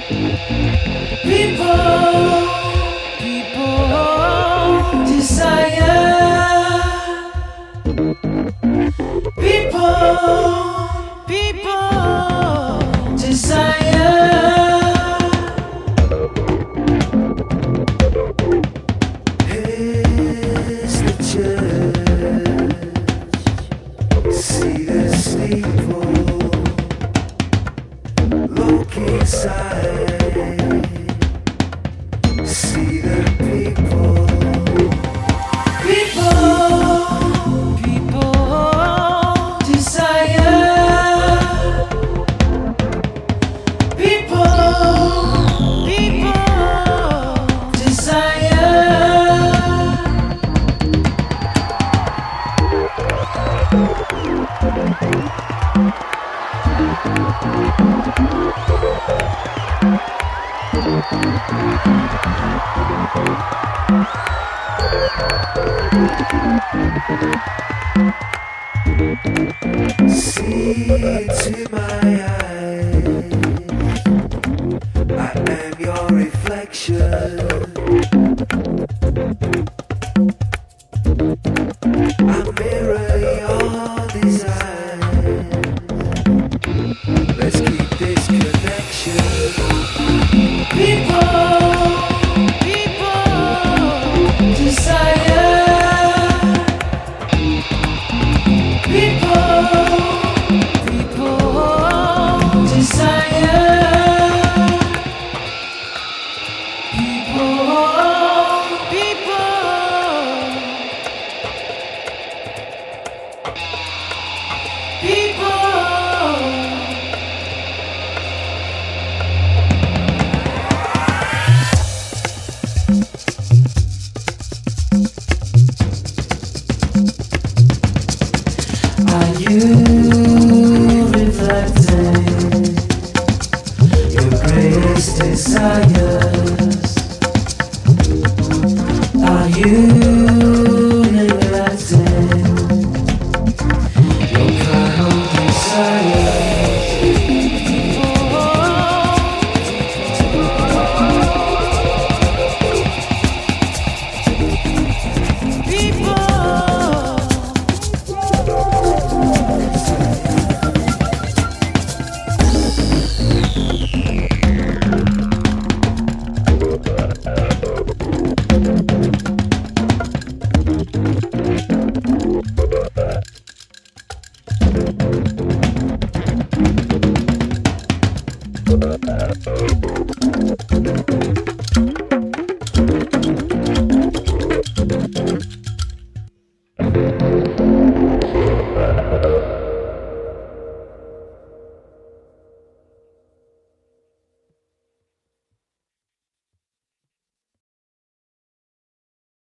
People desire. People desire. Here's the church. See the steeple. Look inside. See the people. People desire. People desire. See into my eyes, I am your reflection. I mirror your design. Let's keep this connection. People desire. People desire. Are you reflecting your greatest desires? Are you neglecting your primal desires? People